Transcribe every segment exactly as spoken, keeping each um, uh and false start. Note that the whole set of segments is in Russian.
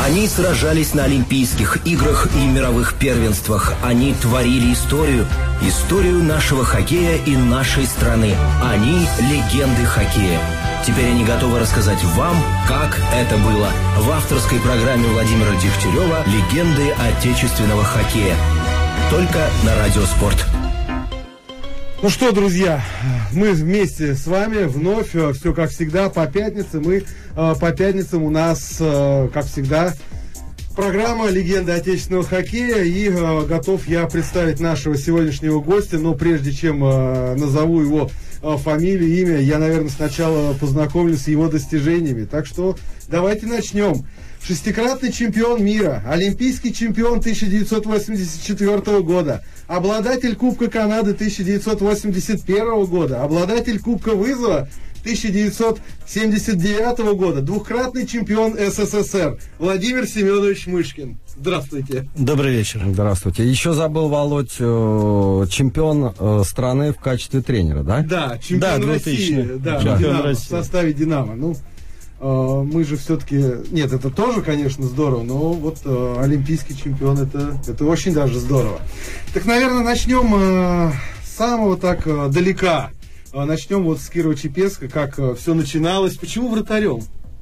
Они сражались на Олимпийских играх и мировых первенствах. Они творили историю. Историю нашего хоккея и нашей страны. Они легенды хоккея. Теперь они готовы рассказать вам, как это было. В авторской программе Владимира Дегтярева «Легенды отечественного хоккея». Только на Радио Спорт. Ну что, друзья, мы вместе с вами вновь, все как всегда, по пятницам. Мы по пятницам у нас, как всегда, программа «Легенды отечественного хоккея». И готов я представить нашего сегодняшнего гостя. Но прежде чем назову его фамилию, имя, я, наверное, сначала познакомлюсь с его достижениями. Так что давайте начнем. Шестикратный чемпион мира, олимпийский чемпион тысяча девятьсот восемьдесят четвёртого года, обладатель Кубка Канады тысяча девятьсот восемьдесят первого года, обладатель Кубка Вызова тысяча девятьсот семьдесят девятого года, двукратный чемпион СССР Владимир Семенович Мышкин. Здравствуйте. Добрый вечер. Здравствуйте. Еще забыл, Володь, чемпион страны в качестве тренера, да? Да, чемпион да, России, да, чемпион Динамо, России. в составе «Динамо». Ну, мы же все-таки... Нет, это тоже, конечно, здорово, но вот э, олимпийский чемпион, это, это очень даже здорово. Так, наверное, начнем э, с самого так э, далека. Э, начнем вот с Кирово-Чепецка, как э, все начиналось. Почему вратарем?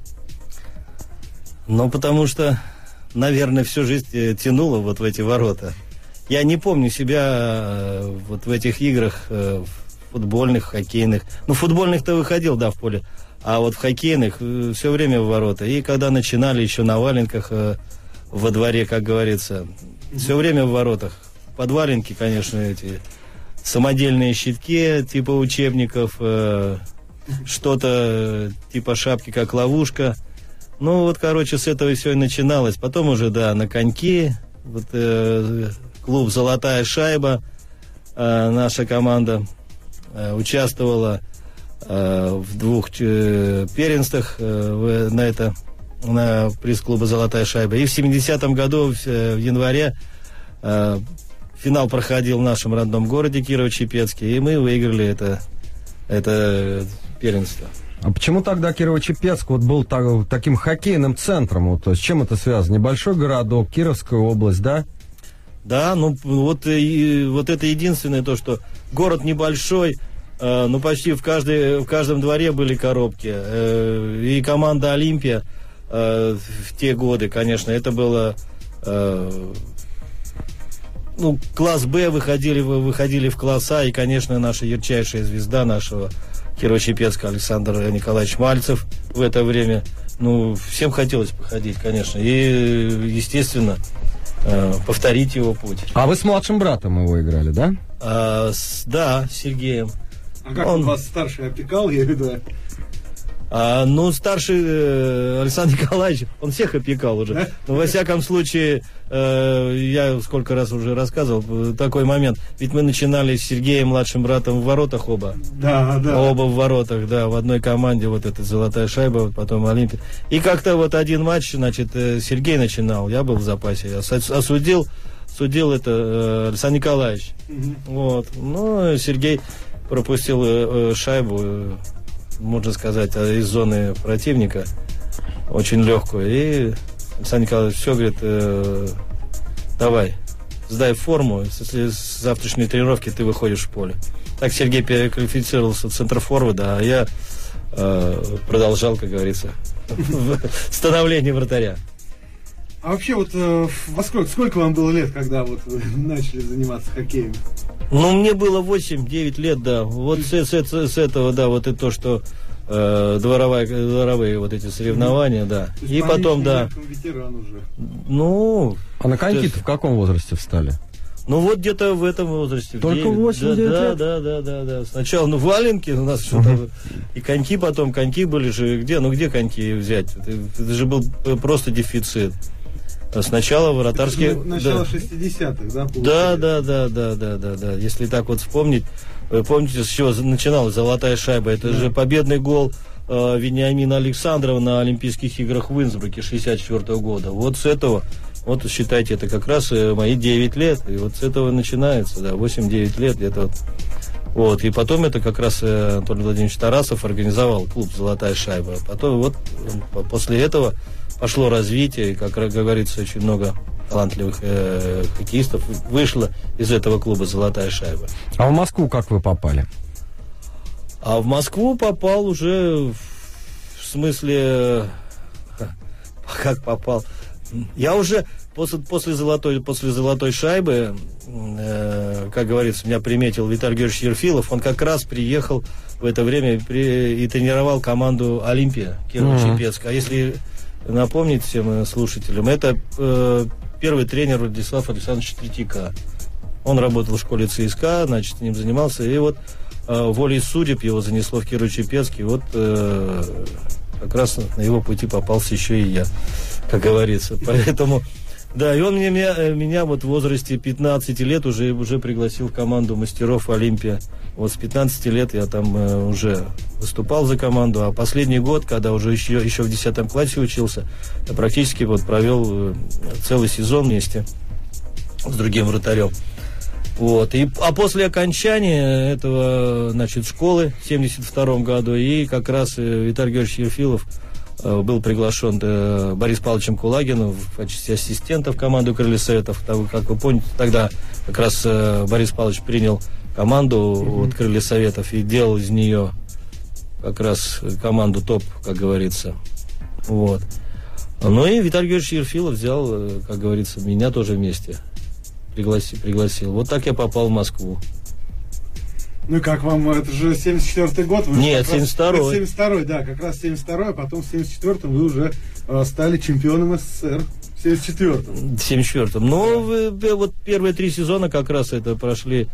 Ну, потому что, наверное, всю жизнь тянуло вот в эти ворота. Я не помню себя э, вот в этих играх э, футбольных, хоккейных. Ну, футбольных-то выходил, да, в поле. А вот в хоккейных э, все время в ворота. И когда начинали еще на валенках э, во дворе, как говорится, все время в воротах. Под валенки, конечно, эти самодельные щитки типа учебников, э, что-то типа шапки, как ловушка. Ну вот, короче, с этого все и начиналось. Потом уже, да, на коньки. Вот, э, клуб «Золотая шайба», э, наша команда э, участвовала в двух э, первенствах э, на это, на приз-клуба «Золотая шайба». И в семидесятом году, в, в январе, э, финал проходил в нашем родном городе Кирово-Чепецке, и мы выиграли это, это первенство. А почему тогда Кирово-Чепецк вот был так, таким хоккейным центром? Вот, с чем это связано? Небольшой городок, Кировская область, да? Да, ну вот, и, вот это единственное то, что город небольшой. Uh, ну, почти в, каждой, в каждом дворе были коробки. Uh, и команда «Олимпия» uh, в те годы, конечно, это было... Uh, ну, класс «Б» выходили, выходили в класс «А», и, конечно, наша ярчайшая звезда нашего Кирово-Чепецка Александр Николаевич Мальцев в это время. Ну, всем хотелось походить, конечно. И, естественно, uh, повторить его путь. А вы с младшим братом его играли, да? Uh, с, да, с Сергеем. А как он... он вас старший опекал, я виду? А, ну, старший э, Александр Николаевич, он всех опекал уже. Да? Но, во всяком случае, э, я сколько раз уже рассказывал, такой момент. Ведь мы начинали с Сергеем, младшим братом, в воротах оба. Да, да. Оба в воротах, да, в одной команде, вот эта «Золотая шайба», вот потом «Олимпия». И как-то вот один матч, значит, Сергей начинал, я был в запасе, я осудил, судил это э, Александр Николаевич. Угу. Вот, ну, Сергей пропустил э, шайбу, э, можно сказать, из зоны противника, очень легкую. И Александр Николаевич все говорит, э, давай, сдай форму, если с завтрашней тренировки ты выходишь в поле. Так Сергей переквалифицировался в центр-форварда, а я э, продолжал, как говорится, становление вратаря. А вообще, вот э, во сколько, сколько вам было лет, когда вот вы начали заниматься хоккеем? Ну, мне было восемь-девять лет, да. Вот с, с, с этого, да, вот это то, что э, дворовая, дворовые вот эти соревнования, да. И потом, да. Ветеран уже. Ну. А на коньки-то в каком возрасте встали? Ну, вот где-то в этом возрасте. Только восемь-девять да, лет? Да, да, да, да. Сначала, ну, валенки у нас что-то. Uh-huh. И коньки потом, коньки были же. Где? Ну, где коньки взять? Это, это же был просто дефицит. Сначала вратарские... Начало да. шестидесятых, да? Да, да, да, да, да, да, да. Если так вот вспомнить, вы помните, с чего начиналась «Золотая шайба»? Это да. же победный гол э, Вениамина Александрова на Олимпийских играх в Инсбруке шестьдесят четвёртого года. Вот с этого, вот считайте, это как раз э, мои девять лет. И вот с этого начинается, да, восемь-девять лет где-то вот. Вот, и потом это как раз э, Анатолий Владимирович Тарасов организовал клуб «Золотая шайба». Потом вот после этого пошло развитие, и, как говорится, очень много талантливых э, хоккеистов вышло из этого клуба «Золотая шайба». А в Москву как вы попали? А в Москву попал уже в смысле... Как попал? Я уже после, после, золотой, после «Золотой шайбы», э, как говорится, меня приметил Виталий Георгиевич Ерфилов. Он как раз приехал в это время при, и тренировал команду «Олимпия» Кирово-Чепецк. Mm-hmm. А если напомнить всем слушателям, это э, первый тренер Владислав Александрович Третьяка. Он работал в школе ЦСКА, значит, с ним занимался. И вот э, волей судеб его занесло в Кирово-Чепецк. И вот э, как раз на его пути попался еще и я, как говорится. Поэтому, да, и он меня, меня, меня вот в возрасте пятнадцати лет уже, уже пригласил в команду мастеров «Олимпия». Вот с пятнадцати лет я там э, уже выступал за команду, а последний год, когда уже еще, еще в десятом классе учился, я практически вот провел э, целый сезон вместе с другим вратарем. Вот. И, а после окончания этого, значит, школы в семьдесят втором году, и как раз Виталий Георгиевич Ерфилов э, был приглашен э, Борисом Павловичем Кулагиным в качестве ассистента в команду «Крылья Советов». Как вы помните, тогда как раз э, Борис Павлович принял команду mm-hmm. от «Крылья Советов» и делал из нее как раз команду топ, как говорится. Вот. Ну и Виталий Георгиевич Ерфилов взял, э, как говорится, меня тоже вместе. Пригласил, пригласил. Вот так я попал в Москву. Ну и как вам, это же семьдесят четвёртый год? Вы Нет, семьдесят второй. семьдесят второй, да, как раз семьдесят второй, а потом в семьдесят четвёртом вы уже э, стали чемпионом СССР. В семьдесят четвёртом. В семьдесят четвёртом. Ну, вы, вот первые три сезона как раз это прошли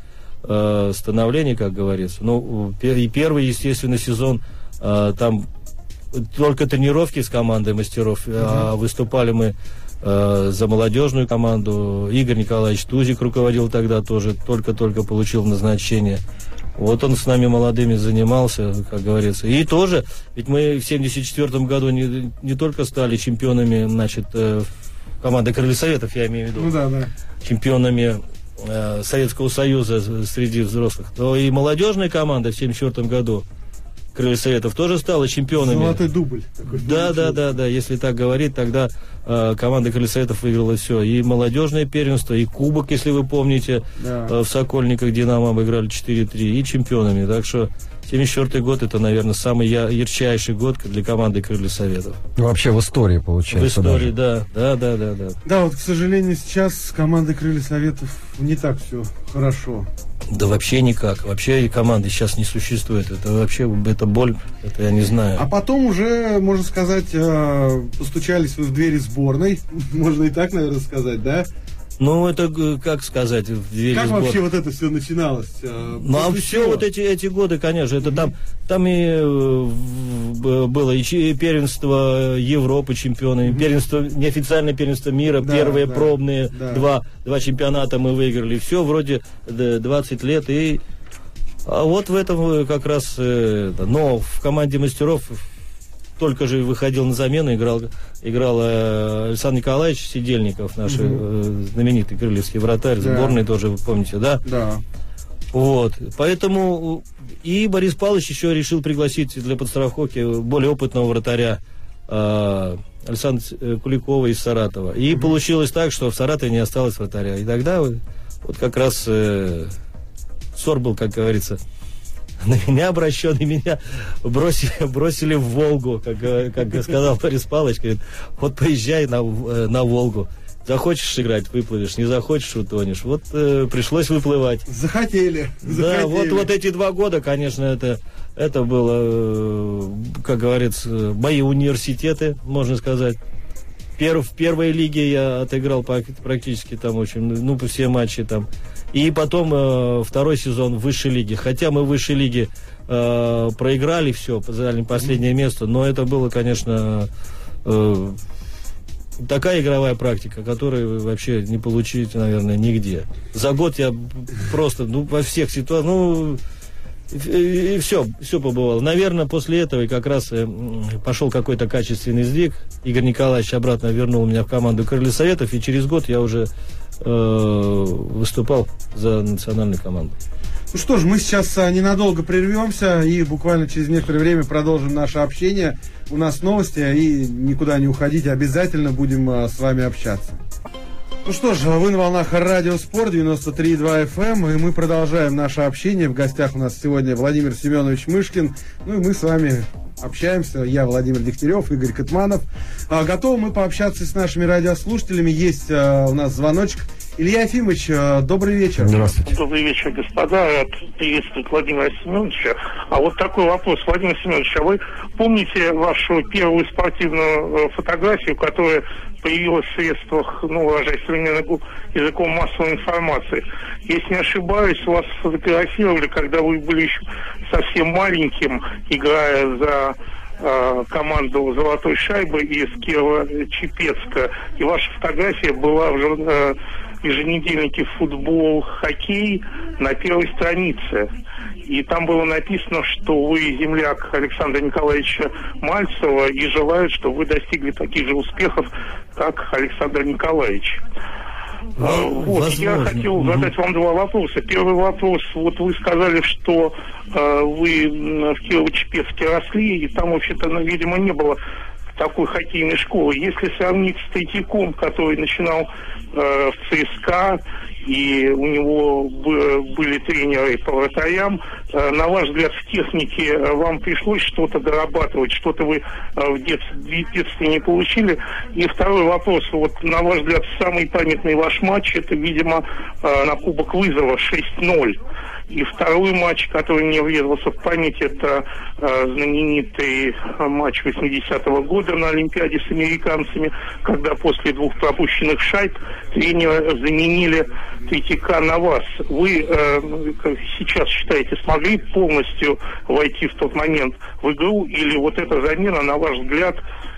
э, становление, как говорится. Ну, и первый, естественно, сезон, э, там только тренировки с командой мастеров, uh-huh. а выступали мы за молодежную команду. Игорь Николаевич Тузик руководил тогда тоже, только-только получил назначение. Вот он с нами молодыми занимался, как говорится. И тоже, ведь мы в семьдесят четвёртом году не, не только стали чемпионами, значит, э, команды «Крылья Советов», я имею в виду, ну, да, да. чемпионами э, Советского Союза среди взрослых, то и молодежная команда в семьдесят четвёртом году «Крылья Советов» тоже стала чемпионами. Золотой дубль. Да, да, да, да. Если так говорить, тогда э, команда «Крылья Советов» выиграла все. И молодежное первенство, и кубок, если вы помните, да. э, в Сокольниках «Динамо» обыграли четыре три, и чемпионами. Так что семьдесят четвёртый год — это, наверное, самый я, ярчайший год для команды «Крылья Советов». Вообще в истории, получается. В истории, да. Да, да, да, да. Да, вот, к сожалению, сейчас с командой «Крылья Советов» не так все хорошо. Да вообще никак. Вообще команды сейчас не существует. Это вообще, это боль, это я не знаю. А потом уже, можно сказать, постучались вы в двери сборной. Можно и так, наверное, сказать, да? Ну, это, как сказать, в двери Как сбор... вообще вот это все начиналось? Ну, а все вот эти, эти годы, конечно, это там, там и э, было и, и первенство Европы чемпионами, mm-hmm. первенство, неофициальное первенство мира, да, первые да, пробные, да. Два, два чемпионата мы выиграли. Все вроде двадцать лет. И, а вот в этом как раз... Э, но в команде мастеров... Только же выходил на замену, играл, играл э, Александр Николаевич Сидельников, наш угу. э, знаменитый крыльевский вратарь, да. Сборной тоже, вы помните, да? Да. Вот, поэтому и Борис Павлович еще решил пригласить для подстраховки более опытного вратаря э, Александра Куликова из Саратова. И угу. получилось так, что в Саратове не осталось вратаря. И тогда вот как раз э, ссор был, как говорится, на меня обращен, и меня бросили, бросили в Волгу, как, как сказал Борис Павлович, говорит, вот поезжай на, на Волгу. Захочешь играть — выплывешь, не захочешь — утонешь. Вот э, пришлось выплывать. Захотели. Да, захотели. Вот, вот эти два года, конечно, это, это было, э, как говорится, мои университеты, можно сказать. Пер, в первой лиге я отыграл практически там очень, ну, все матчи там. И потом э, второй сезон в высшей лиге. Хотя мы в высшей лиге э, проиграли все, заняли последнее место, но это было, конечно, э, такая игровая практика, которую вообще не получить, наверное, нигде. За год я просто, ну, во всех ситуациях, ну, и, и все, все побывало. Наверное, после этого и как раз э, пошел какой-то качественный сдвиг. Игорь Николаевич обратно вернул меня в команду «Крылья Советов», и через год я уже э, выступал за национальную команду. Ну что ж, мы сейчас а, ненадолго прервемся и буквально через некоторое время продолжим наше общение. У нас новости, и никуда не уходите, обязательно будем а, с вами общаться. Ну что ж, вы на волнах Радио Спорт девяносто три и два эф эм, и мы продолжаем наше общение. В гостях у нас сегодня Владимир Семенович Мышкин. Ну и мы с вами общаемся. Я Владимир Дегтярев, Игорь Катманов. А, готовы мы пообщаться с нашими радиослушателями. Есть а, у нас звоночек. Илья Ефимович, а, добрый вечер. Здравствуйте. Добрый вечер, господа. Рад приветствовать Владимира Семеновича. А вот такой вопрос. Владимир Семенович, а вы помните вашу первую спортивную фотографию, которая появилась в средствах, ну, выражаясь современным языком, массовой информации? Если не ошибаюсь, вас фотографировали, когда вы были еще совсем маленьким, играя за э, команду «Золотой шайбы» из Киева-Чепецка. И ваша фотография была в журнале, еженедельнике «Футбол, хоккей» на первой странице. И там было написано, что вы земляк Александра Николаевича Мальцева и желают, чтобы вы достигли таких же успехов, как Александр Николаевич. Ну, вот, возможно. Я хотел задать вам два вопроса. Первый вопрос. Вот вы сказали, что э, вы в Киево-Чепецке росли, и там, вообще-то, ну, видимо, не было такой хоккейной школы. Если сравнить с Третьяком, который начинал э, в ЦСКА, и у него б, были тренеры по вратарям, э, на ваш взгляд, в технике вам пришлось что-то дорабатывать, что-то вы э, в, детстве, в детстве не получили? И второй вопрос. Вот, на ваш взгляд, самый памятный ваш матч, это, видимо, э, на Кубок Вызова шесть ноль. И второй матч, который мне врезался в память, это э, знаменитый матч восьмидесятого года на Олимпиаде с американцами, когда после двух пропущенных шайб тренера заменили Третьяка на вас. Вы э, сейчас, считаете, смогли полностью войти в тот момент в игру, или вот эта замена, на ваш взгляд,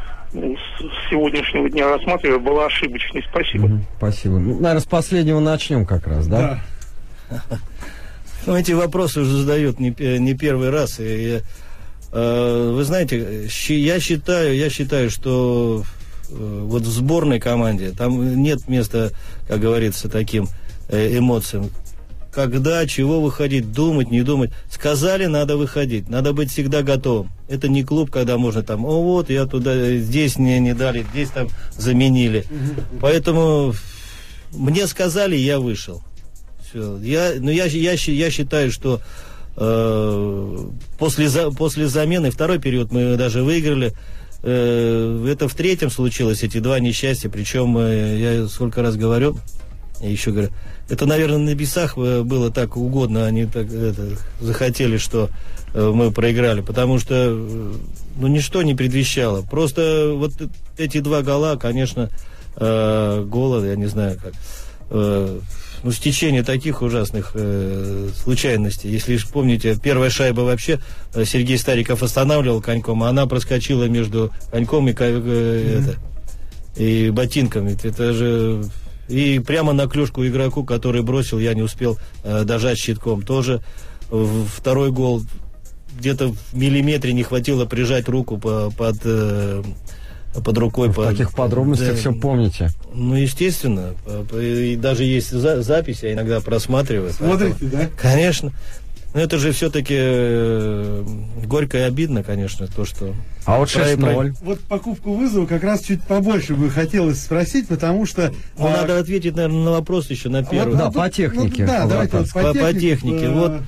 с сегодняшнего дня рассматривая, была ошибочной? Спасибо. Угу, спасибо. Ну, наверное, с последнего начнем как раз, да? Да. Ну, эти вопросы уже задают не, не первый раз. И, э, вы знаете, я считаю, я считаю, что э, вот в сборной команде там нет места, как говорится, таким э, эмоциям. Когда, чего выходить, думать, не думать. Сказали, надо выходить, надо быть всегда готовым. Это не клуб, когда можно там, о, вот, я туда, здесь мне не дали, здесь там заменили. Поэтому мне сказали, я вышел. Я, ну, я, я, я считаю, что э, после, за, после замены, второй период мы даже выиграли. Э, это в третьем случилось, эти два несчастья. Причем, э, я сколько раз говорю, я еще говорю, это, наверное, на небесах было так угодно. Они так это, захотели, что э, мы проиграли. Потому что э, ну, ничто не предвещало. Просто вот эти два гола, конечно, э, гола, я не знаю как... Э, Ну, стечение таких ужасных э, случайностей. Если помните, первая шайба вообще э, Сергей Стариков останавливал коньком, а она проскочила между коньком и, э, mm-hmm. это, и ботинками. Это же... И прямо на клюшку игроку, который бросил, я не успел э, дожать щитком. Тоже в, второй гол где-то в миллиметре не хватило прижать руку по, под... Э, под рукой. В по, таких подробностях да, все помните. Ну, естественно. И даже есть за, запись, я иногда просматриваю. Смотрите, поэтому, да? Конечно. Но это же все-таки э, горько и обидно, конечно, то, что... А вот шесть ноль. Вот покупку вызова как раз чуть побольше бы хотелось спросить, потому что... Ну, а... надо ответить, наверное, на вопрос еще на первый. Вот, да, ну, по технике. Ну, да, давайте вот по, по технике. По... Вот.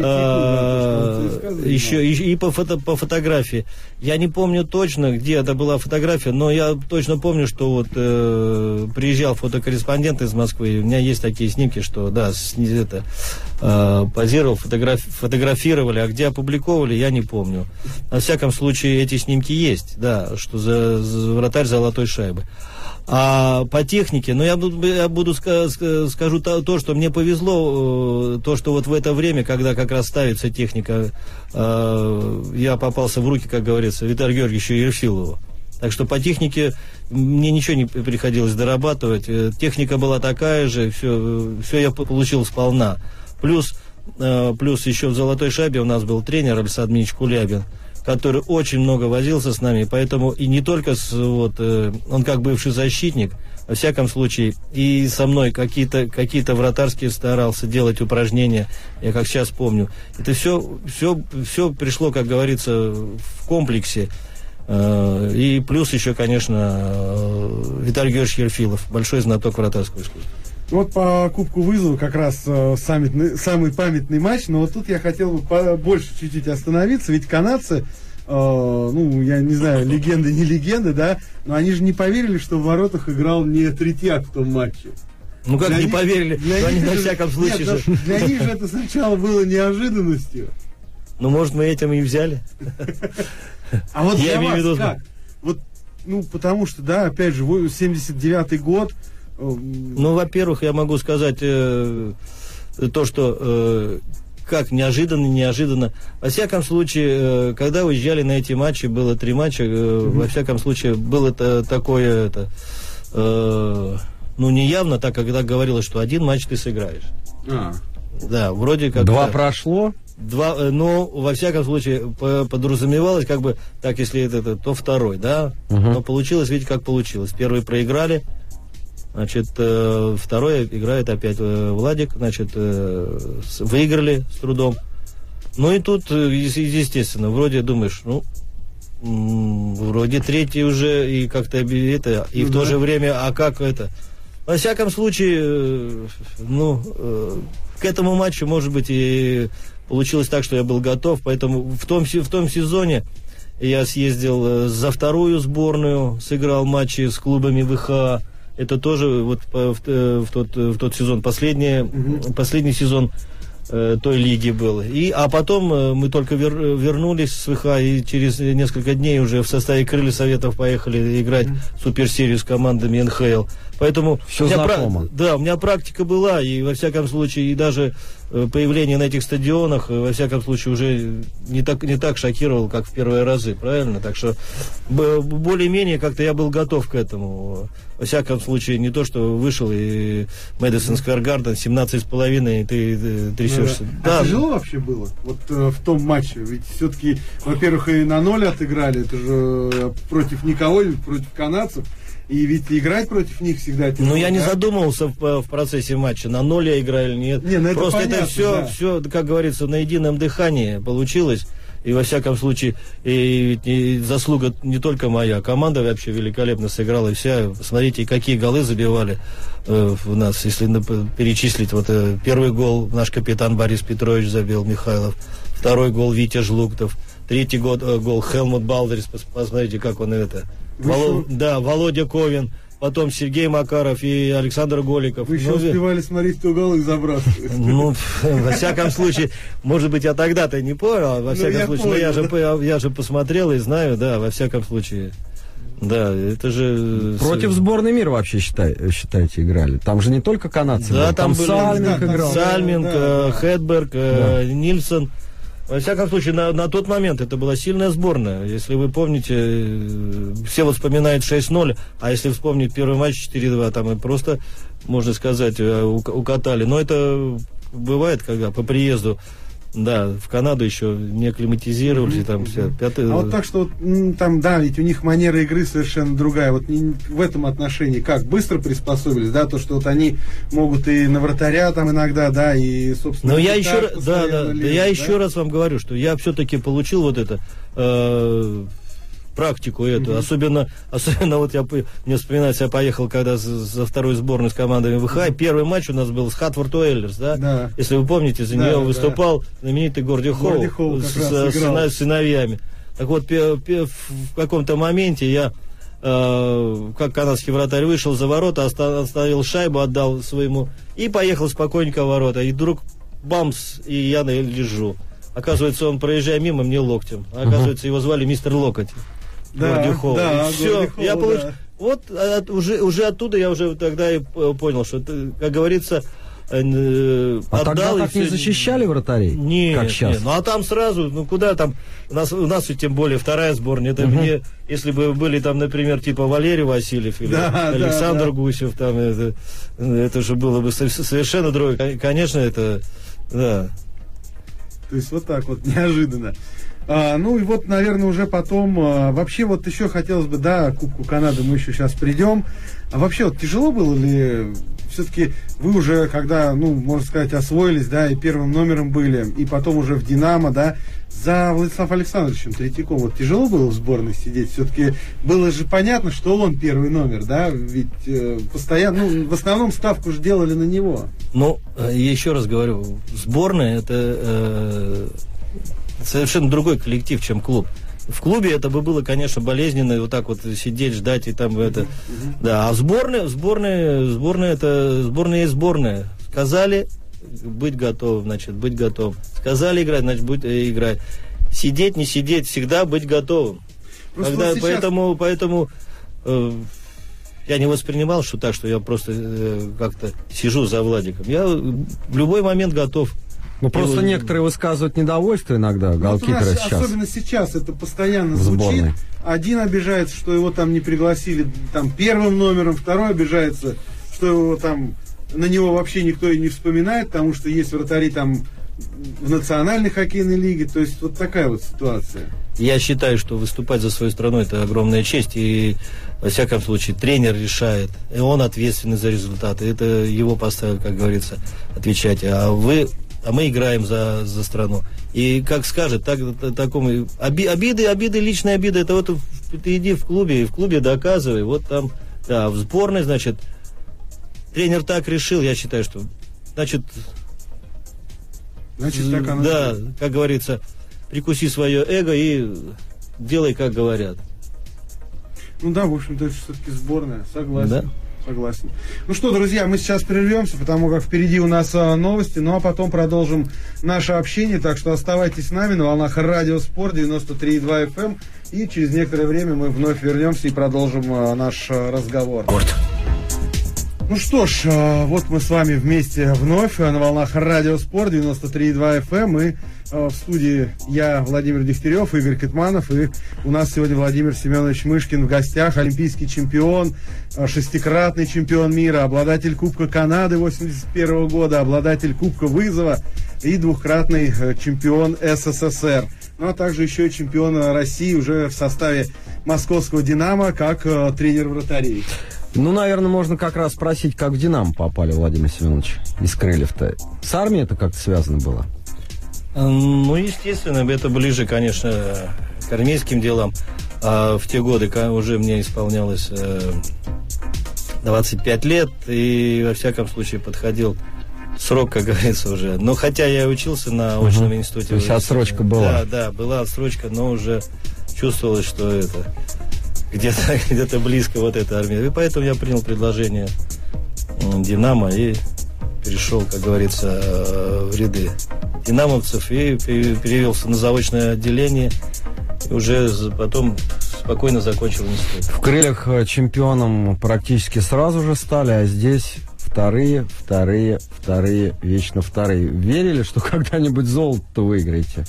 А, еще и, и по, фото, по фотографии. Я не помню точно, где это была фотография, но я точно помню, что вот э, приезжал фотокорреспондент из Москвы, и у меня есть такие снимки, что да, с, это, э, позировал, фотограф, фотографировали, а где опубликовали, я не помню. Во всяком случае, эти снимки есть, да, что за, за вратарь золотой шайбы. А по технике, ну я буду, я буду ска- скажу то, то, что мне повезло, то, что вот в это время, когда как раз ставится техника, э, я попался в руки, как говорится, Виталию Георгиевичу Ершилову. Так что по технике мне ничего не приходилось дорабатывать. Техника была такая же, все, все я получил сполна. Плюс, э, плюс еще в «Золотой шайбе» у нас был тренер Александр Дмитриевич Кулябин, который очень много возился с нами, поэтому и не только с, вот, э, он как бывший защитник, во всяком случае, и со мной какие-то, какие-то вратарские старался делать упражнения, я как сейчас помню. Это все, все, все пришло, как говорится, в комплексе. И плюс еще, конечно, Виталий Георгиевич Ерфилов, большой знаток вратарского искусства. Вот по Кубку Вызова как раз э, самый, самый памятный матч, но вот тут я хотел бы больше чуть-чуть остановиться, ведь канадцы, э, ну, я не знаю, легенды, не легенды, да, но они же не поверили, что в воротах играл не Третьяк в том матче. Ну как для не них, поверили, для они них на же, всяком случае нет, же... Для них же это сначала было неожиданностью. Ну, может, мы этим и взяли. А вот я для вас виду... как? Вот, ну, потому что, да, опять же, семьдесят девятый год. Ну, во-первых, я могу сказать э, то, что э, как неожиданно, неожиданно. Во всяком случае, э, когда уезжали на эти матчи, было три матча, э, mm-hmm. во всяком случае, было это такое, это, э, ну, не явно, так, когда говорилось, что один матч ты сыграешь. А. Да, вроде как... Два прошло? Два, ну, во всяком случае, подразумевалось, как бы, так, если это, это то второй, да, uh-huh. но получилось, видите, как получилось. Первый проиграли, значит, э, второй играет опять э, Владик, значит, э, с, выиграли с трудом. Ну и тут, э, естественно, вроде думаешь, ну, м- вроде третий уже, и как-то это, и ну, в да. то же время, а как это? Во всяком случае, э, ну, э, к этому матчу, может быть, и... Получилось так, что я был готов, поэтому в том, в том сезоне я съездил за вторую сборную, сыграл матчи с клубами ВХ. Это тоже вот в, в, тот, в тот сезон, последний, угу. последний сезон э, той лиги был. И, а потом э, мы только вер, вернулись с ВХ, и через несколько дней уже в составе Крыльев Советов поехали играть угу. суперсерию с командами эн ха эл. Поэтому все у меня знакомо. Пра- да, у меня практика была, и во всяком случае, и даже э, появление на этих стадионах, э, во всяком случае, уже не так, не так шокировал, как в первые разы, правильно? Так что б- более-менее как-то я был готов к этому. Во всяком случае, не то, что вышел и Мэдисон Сквер Гарден, семнадцать с половиной, ты, ты трясешься. Ну, да. А тяжело вообще было вот э, в том матче? Ведь все-таки, во-первых, и на ноль отыграли, это же против никого, против канадцев. И ведь играть против них всегда тяжело. Ну, я не да? задумывался в, в процессе матча, на ноль я играю или нет. Не, ну это Просто понятно, это все, да. все, как говорится, на едином дыхании получилось. И во всяком случае, и, и заслуга не только моя, команда вообще великолепно сыграла. И вся, смотрите, какие голы забивали э, у нас. Если перечислить, вот э, первый гол наш капитан Борис Петрович забил, Михайлов. Второй гол Витя Жлуктов. Третий гол, э, гол Хелмут Балдерис. Посмотрите, как он это... Воло... Да, Володя Ковин, потом Сергей Макаров и Александр Голиков. Вы еще ну, успевали смотреть, кто голы забрасывает. Ну, во всяком случае, может быть, я тогда-то не понял, во всяком случае, но я же, я же посмотрел и знаю, да, во всяком случае. Да, это же... Против сборной мира вообще, считай, считайте, играли. Там же не только канадцы, да, там, там были, Сальминг да, играл. Сальминг, да, да. Хедберг, да. Нильсон. Во всяком случае, на, на тот момент это была сильная сборная. Если вы помните, все вот вспоминают шесть ноль, а если вспомнить первый матч четыре-два, там и просто, можно сказать, укатали. Но это бывает, когда по приезду, да, в Канаду еще не акклиматизировались, mm-hmm. там все. Пятый... А вот так что, там, да, ведь у них манера игры совершенно другая. Вот в этом отношении как? Быстро приспособились, да, то, что вот они могут и на вратаря там иногда, да, и, собственно... Но я еще, раз, да, да, лезут, да, я да? еще раз вам говорю, что я все-таки получил вот это... Э- практику эту, mm-hmm. особенно, особенно вот я, мне вспоминается, я поехал когда за, за вторую сборную с командами ВХ, mm-hmm. первый матч у нас был с Хатфорд Уэллерс, да? да, если вы помните, за да, нее да. выступал знаменитый Горди Хоу с, с, с сыновьями. Так вот, пе, пе, в каком-то моменте я, э, как канадский вратарь, вышел за ворота, оставил шайбу, отдал своему, и поехал спокойненько в ворота, и вдруг бамс, и я лежу. Оказывается, он, проезжая мимо, мне локтем. Оказывается, его звали мистер Локоть. Да, да, все, я получ... да. Вот от, уже, уже оттуда я уже тогда и понял, что, как говорится, э, а отдал. Тогда так не защищали вратарей? Нет, как сейчас? Нет, ну а там сразу, ну куда там, у нас, у нас тем более вторая сборная, это угу. мне, если бы были там, например, типа Валерий Васильев или да, Александр да, да. Гусев, там, это, это же было бы совершенно другое. Конечно, это, да. То есть вот так вот, неожиданно. А, ну и вот, наверное, уже потом, а, вообще вот еще хотелось бы, да, к Кубку Канады мы еще сейчас придем. А вообще вот тяжело было ли, все-таки вы уже, когда, ну, можно сказать, освоились, да, и первым номером были, и потом уже в «Динамо», да, за Владиславом Александровичем Третьяком, вот тяжело было в сборной сидеть? Все-таки было же понятно, что он первый номер, да, ведь э, постоянно, ну, в основном ставку же делали на него. Ну, я еще раз говорю, сборная это э, совершенно другой коллектив, чем клуб. В клубе это бы было, конечно, болезненно, вот так вот сидеть, ждать и там это. Mm-hmm. Да, а в сборной, в сборной, сборная это сборная есть сборная. Сказали быть готовым, значит, быть готовым. Сказали играть, значит, быть э, играть. Сидеть, не сидеть, всегда быть готовым. Когда, вот сейчас... Поэтому, поэтому э, я не воспринимал, что так, что я просто э, как-то сижу за Владиком. Я в любой момент готов. Ну, просто его... некоторые высказывают недовольство иногда, голкипера вот сейчас. Особенно сейчас это постоянно звучит. Один обижается, что его там не пригласили там первым номером, второй обижается, что его там на него вообще никто и не вспоминает, потому что есть вратари там в национальной хоккейной лиге. То есть вот такая вот ситуация. Я считаю, что выступать за свою страну это огромная честь, и во всяком случае тренер решает, и он ответственный за результаты. Это его поставил, как говорится, отвечать. А вы А мы играем за, за страну. И как скажет, так, такому оби, обиды, обиды, личные обиды, это вот ты иди в клубе, и в клубе доказывай. Вот там, да, в сборной, значит, тренер так решил, я считаю, что, значит, значит так оно да, будет. Как говорится, прикуси свое эго и делай, как говорят. Ну да, в общем-то, это все-таки сборная, согласен. Да. Согласен. Ну что, друзья, мы сейчас прервемся, потому как впереди у нас а, новости, ну а потом продолжим наше общение, так что оставайтесь с нами на волнах Радио Спорт девяносто три и два эф эм, и через некоторое время мы вновь вернемся и продолжим а, наш а, разговор. Спорт. Ну что ж, а, вот мы с вами вместе вновь на волнах Радио Спорт девяносто три и два эф эм, и а, в студии я, Владимир Дегтярев, Игорь Китманов, и у нас сегодня Владимир Семенович Мышкин в гостях, олимпийский чемпион, а, шестикратный чемпион мира, обладатель Кубка Канады восемьдесят первого года, обладатель Кубка Вызова и двухкратный а, чемпион эс эс эс эр. Ну а также еще и чемпион России уже в составе московского «Динамо» как а, тренер вратарей. Ну, наверное, можно как раз спросить, как в «Динамо» попали, Владимир Семенович, из крыльев-то. С армией это как-то связано было? Ну, естественно, это ближе, конечно, к армейским делам. А в те годы уже мне исполнялось двадцать пять лет, и, во всяком случае, подходил срок, как говорится, уже. Но хотя я учился на очном угу. институте. То есть отсрочка была? Да, да, была отсрочка, но уже чувствовалось, что это... Где-то, где-то близко вот эта армия. И поэтому я принял предложение «Динамо» и перешел, как говорится, в ряды динамовцев и перевелся на заочное отделение. И уже потом спокойно закончил институт. В крыльях чемпионом практически сразу же стали, а здесь вторые, вторые, вторые, вечно вторые. Верили, что когда-нибудь золото выиграете?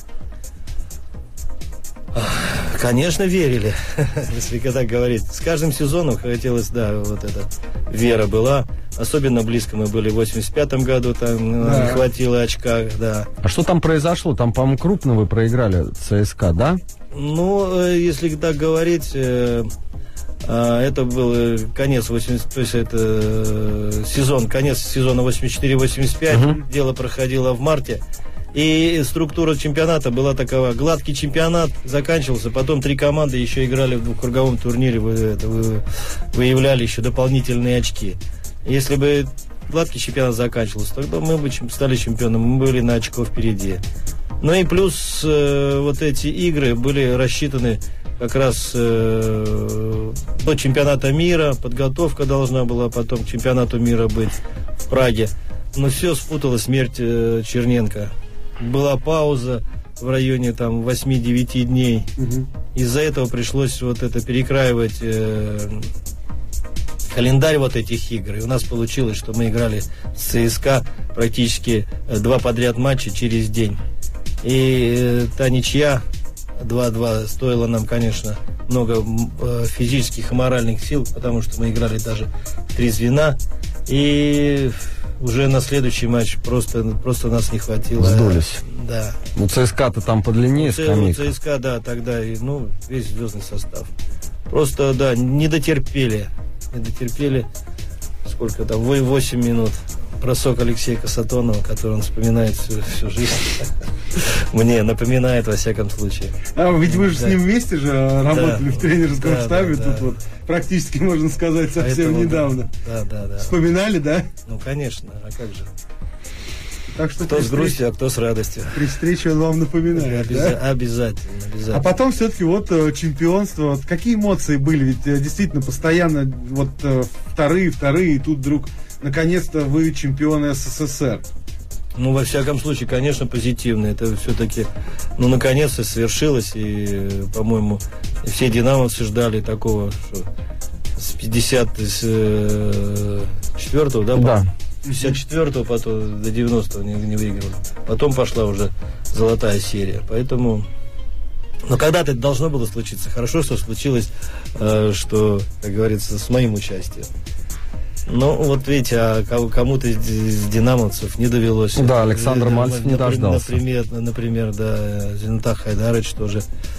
Конечно, верили, если так говорить. С каждым сезоном хотелось, да, вот эта вера была. Особенно близко мы были в восемьдесят пятом году, там да. не хватило очка, да. А что там произошло? Там, по-моему, крупно вы проиграли ЦСКА, да? Ну, если так говорить, это был конец восьмидесятого, то есть это сезон, конец сезона восемьдесят четыре восемьдесят пять. Угу. Дело проходило в марте. И структура чемпионата была такова. Гладкий чемпионат заканчивался, потом три команды еще играли в двухкруговом турнире, вы, это, вы, выявляли еще дополнительные очки. Если бы гладкий чемпионат заканчивался, тогда мы бы стали чемпионами, мы были на очко впереди. Ну и плюс э, вот эти игры были рассчитаны как раз э, до чемпионата мира, подготовка должна была потом к чемпионату мира быть в Праге. Но все спутала смерть э, Черненко. Была пауза в районе там восемь-девять дней. Угу. Из-за этого пришлось вот это перекраивать э, календарь вот этих игр. И у нас получилось, что мы играли с ЦСКА практически два подряд матча через день. И э, та ничья два-два стоила нам, конечно, много э, физических и моральных сил, потому что мы играли даже в три звена. И уже на следующий матч просто, просто нас не хватило. Сдулись. Да. Ну, ЦСКА-то там подлиннее У скамейка. ЦСКА, да, тогда, и, ну, весь звездный состав. Просто, да, не дотерпели. Не дотерпели. Сколько там? восемь минут. Бросок Алексея Касатонова, который он вспоминает всю, всю жизнь. Мне напоминает, во всяком случае. А ведь вы же Да. с ним вместе же работали Да. в тренерском Да, штабе, да, тут да. вот практически, можно сказать, совсем Поэтому, недавно. Да, да, да. Вспоминали, да? Ну, конечно, а как же? Так что Кто при с грустью, а кто с радостью. При встрече он вам напоминает, Обяза- да? Обязательно, обязательно. А потом все-таки вот э, чемпионство, вот какие эмоции были? Ведь э, действительно постоянно вот э, вторые, вторые, и тут вдруг наконец-то вы чемпионы СССР. Ну, во всяком случае, конечно, позитивно. Это все-таки, ну, наконец-то свершилось. И, э, по-моему, все динамовцы ждали такого, что с пятьдесят четвёртого, да? Да. с пятьдесят четвёртого потом до девяностого не, не выигрывали. Потом пошла уже золотая серия. Поэтому... Но когда-то это должно было случиться. Хорошо, что случилось, э, что, как говорится, с моим участием. Ну, вот видите, а кому- кому-то из, из динамовцев не довелось. Да, Александр Э, Мальцев не например, дождался. Например, например, да, Зенатах Хайдарович тоже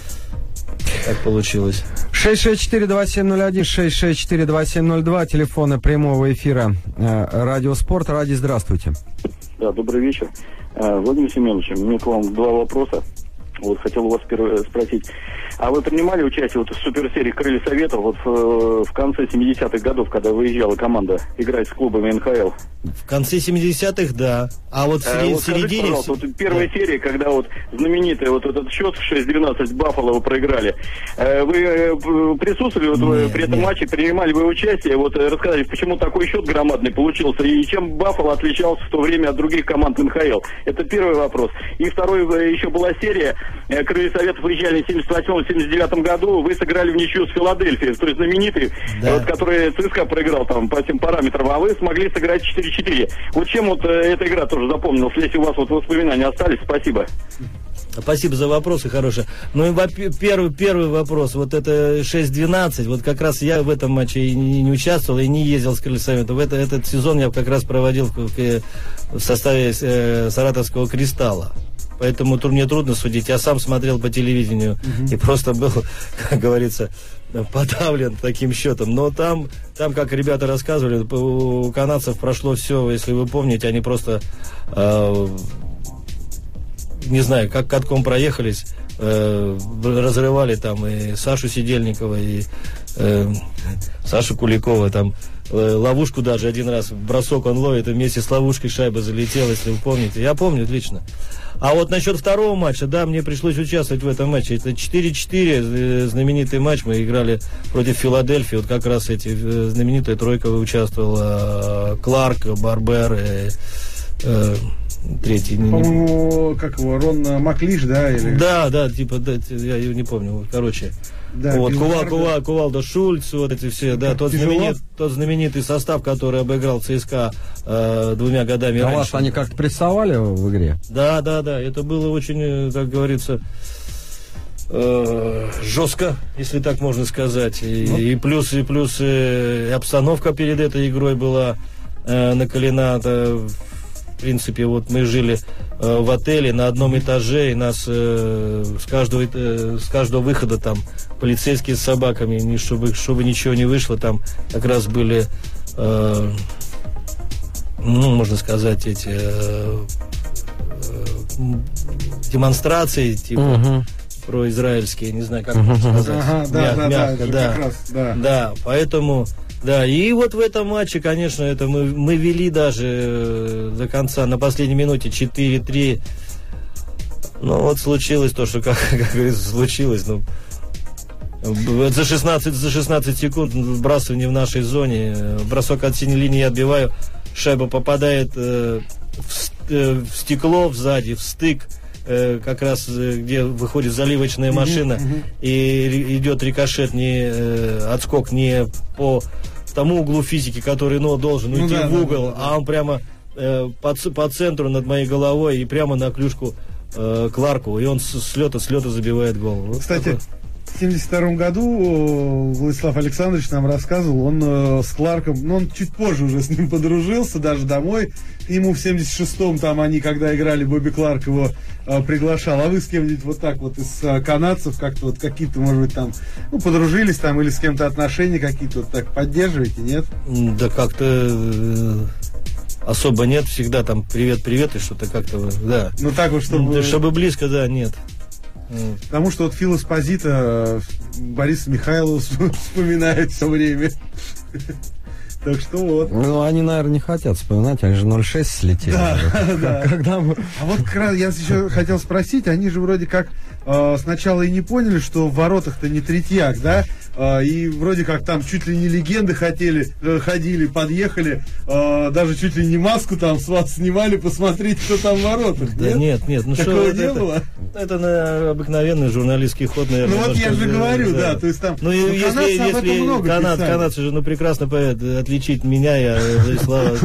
так получилось. шесть шесть четыре два семь ноль один, шесть шесть четыре два семь ноль два, телефоны прямого эфира э, Радио Спорт. Ради, здравствуйте. Да, добрый вечер. Э, Владимир Семенович, у меня к вам два вопроса. Вот хотел у вас первое спросить. А вы принимали участие вот в суперсерии «Крылья Советов» вот в, в конце семидесятых годов, когда выезжала команда играть с клубами эн ха эл? В конце семидесятых, да. А вот в, Э, сери- вот в скажите, середине... пожалуйста, вот первая Да. серия, когда вот знаменитый вот этот счет шесть двенадцать Баффало вы проиграли. Э, Вы э, п- присутствовали вот, вы Нет, при этом нет. матче, принимали вы участие? Вот э, расскажите, почему такой счет громадный получился и чем Баффало отличался в то время от других команд эн ха эл? Это первый вопрос. И второй, э, еще была серия, э, «Крылья Советов» выезжали в семьдесят восьмом — семьдесят девятом году, вы сыграли в ничью с Филадельфией, то есть знаменитый, Да. э, вот, который ЦСКА проиграл там по всем параметрам, а вы смогли сыграть четыре четыре. Вот чем вот э, эта игра тоже запомнилась, если у вас вот воспоминания остались? Спасибо. Спасибо за вопросы хорошие. Ну и во- первый, первый вопрос, вот это шесть двенадцать, вот как раз я в этом матче и не, не участвовал, и не ездил с Крылья Советов. Это, этот сезон я как раз проводил в, в- в составе э, Саратовского «Кристалла». Поэтому тур- мне трудно судить. Я сам смотрел по телевидению и просто был, как говорится, подавлен таким счетом. Но там, там, как ребята рассказывали, у канадцев прошло все, если вы помните, они просто... э, не знаю, как катком проехались, э, разрывали там и Сашу Сидельникова, и э, Сашу Куликова, там э, ловушку даже один раз, бросок он ловит, и вместе с ловушкой шайба залетела, если вы помните. Я помню отлично. А вот насчет второго матча, да, мне пришлось участвовать в этом матче. Это четыре четыре, э, знаменитый матч, мы играли против Филадельфии, вот как раз эти э, знаменитая тройка участвовала, э, Кларк, Барбер, э, э, третий. не- не- По-моему, как его, Рон Маклиш, да? Или... Да, да, типа, да, т- я его не помню, вот, короче. Да, вот, Кувал, Билбарда. Кувал, Кувалда Шульц, вот эти все, да, Как тот, тяжело? знаменит, тот знаменитый состав, который обыграл ЦСКА э, двумя годами А раньше. вас они как-то прессовали в игре? Да, да, да, это было очень, э, как говорится, э, жестко, если так можно сказать. И, Ну. и плюс, и плюс э, и обстановка перед этой игрой была э, накалена. Это, в принципе, вот мы жили э, в отеле на одном этаже, и нас э, с, каждого, э, с каждого выхода там полицейские с собаками, ни- чтобы, чтобы ничего не вышло, там как раз были, э, ну, можно сказать, эти э, э, демонстрации, типа, Мгм. произраильские, не знаю, как можно сказать. Ага, да, Мя- да, да, мягко, это да. как раз, да. Да, поэтому, да, и вот в этом матче, конечно, это мы, мы вели даже э, до конца, на последней минуте четыре три. Ну, вот случилось то, что, как, как говорится, случилось, ну, б- за шестнадцать, за шестнадцать секунд вбрасывание в нашей зоне, э, бросок от синей линии я отбиваю, шайба попадает э, в, с- э, в стекло сзади, в стык, э, как раз э, где выходит заливочная машина, и ри- идет рикошет, не э, отскок не по тому углу физики, который, ну, должен Ну уйти да, в да, угол, да, да. а он прямо э, по, ц- по центру над моей головой и прямо на клюшку э, Кларку, и он с, с лета, с лета забивает гол. Вот Кстати, такой. В семьдесят втором году Владислав Александрович нам рассказывал, он э, с Кларком, ну, он чуть позже уже с ним подружился, даже домой. Ему в семьдесят шестом, там, они, когда играли, Бобби Кларк его э, приглашал. А вы с кем-нибудь вот так вот из э, канадцев как-то вот какие-то, может быть, там, ну, подружились там или с кем-то отношения какие-то вот так поддерживаете, нет? Да как-то э, особо нет, всегда там привет-привет и что-то как-то, да. Ну, так вот, чтобы... Да, чтобы близко, да, нет. Потому что вот Фил Эспозито Бориса Михайлова вспоминает все время. Так что вот. Ну, они, наверное, не хотят вспоминать, они же ноль шесть слетели. Да, да. Когда мы... А вот как раз я еще хотел спросить, они же вроде как э, сначала и не поняли, что в воротах-то не Третьяк, да? Э, и вроде как там чуть ли не легенды хотели, э, ходили, подъехали, э, даже чуть ли не маску там с вас снимали, посмотреть, кто там в воротах. Да нет, нет, ну такого что не это, было? Это, наверное, обыкновенный журналистский ход, наверное. Ну вот я же говорю, да. да, то есть там. Ну, ну если, канадцы об этом если много канад, писали. канадцы же, ну, прекрасно поэт, отличить меня, я, Владислава,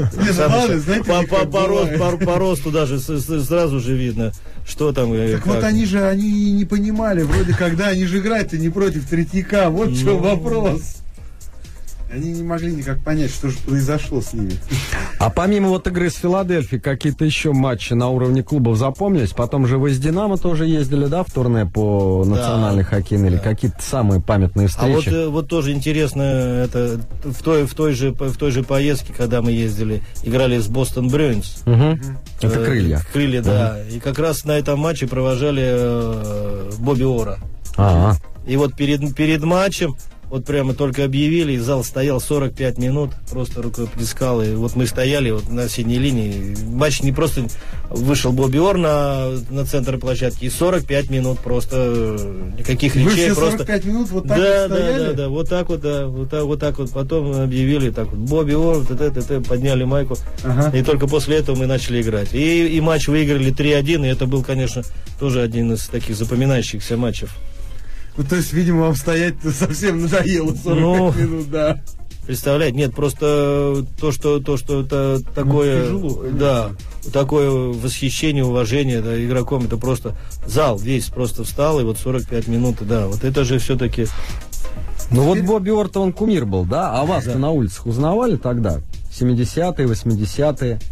по росту даже сразу же видно, что там. Так вот они же, они не понимали, вроде когда, они же играют-то не против Третьяка, вот в чем вопрос. Они не могли никак понять, что же произошло с ними. А помимо вот игры с Филадельфией, какие-то еще матчи на уровне клубов запомнились? Потом же вы с «Динамо» тоже ездили, да, в турне по национальной да, хоккейной, да. Или какие-то самые памятные встречи? А вот, вот тоже интересно, это в той, в, той же, в той же поездке, когда мы ездили, играли с Бостон Брюинс. Угу. Это крылья. Крылья, да. Угу. И как раз на этом матче провожали э, Бобби Ора. А-а. И вот перед, перед матчем вот прямо только объявили, и зал стоял сорок пять минут, просто рукоплескал. И вот мы стояли вот на синей линии. Матч не просто вышел Бобби Ор на, на центр площадки, и сорок пять минут просто никаких речей. Вы все просто... сорок пять минут вот так да, вот стояли? Да, да, да, вот так вот, да, вот так вот, так вот. Потом объявили, так вот, Бобби Ор, т -т -т, подняли майку. Ага. И только после этого мы начали играть. И, и матч выиграли три один, и это был, конечно, тоже один из таких запоминающихся матчев. Ну, то есть, видимо, вам стоять совсем надоело сорок ну, минут, да. Представляете, нет, просто то, что, то, что это такое, ну, тяжело, да, такое восхищение, уважение, да, игроком, это просто зал весь просто встал, и вот сорок пять минут, да, вот это же все-таки... Ну, вот Бобби Ор-то он кумир был, да? А вас-то да. на улицах узнавали тогда? семидесятые, восьмидесятые?